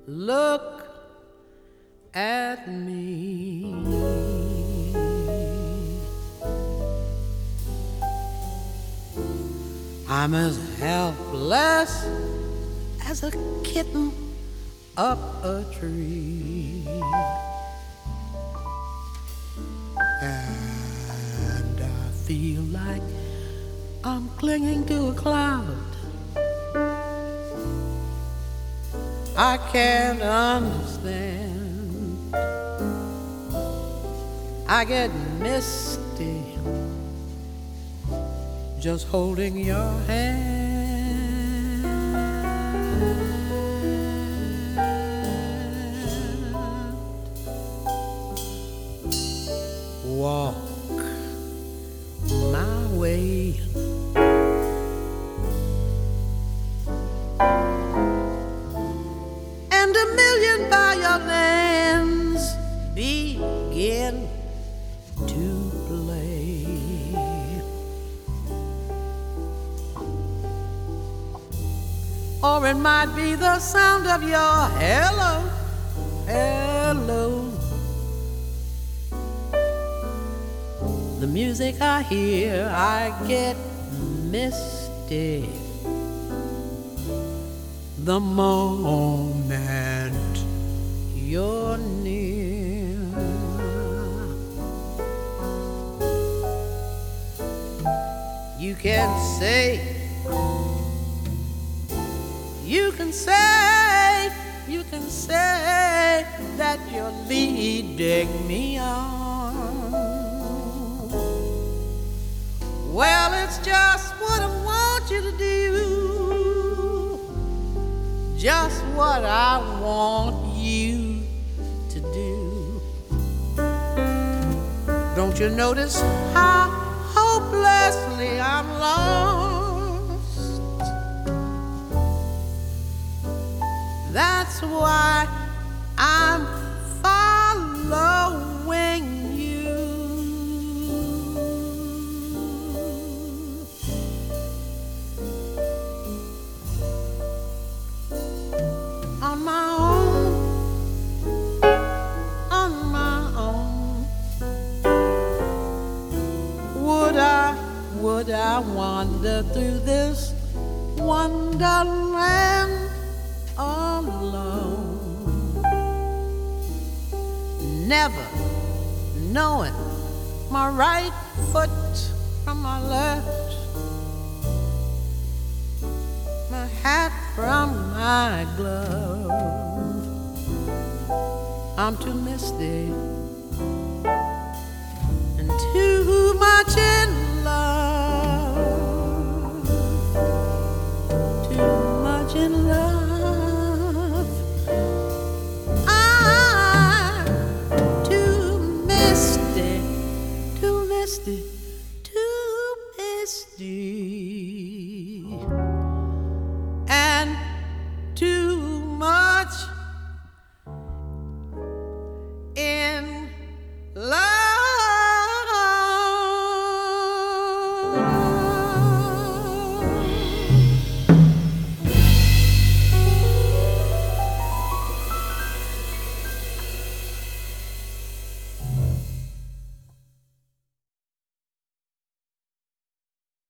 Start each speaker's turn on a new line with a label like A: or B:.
A: look at me. I'm as helpless as a kitten up a tree, and I feel like I'm clinging to a cloud. I can't understand. I get misty just holding your hand. Walk my way. And a million violins begin to play. Or it might be the sound of your hello, hello. The music I hear, I get misty the moment you're near. You can say, you can say, you can say that you're leading me on. Well, it's just what I want you to do, just what I want you to do. Don't you notice how hopelessly I'm lost? That's why I'm following you. On my own, on my own. Would I wander through this wonderland alone? Never knowing my right foot from my left, my hat from my glove. I'm too misty and too much in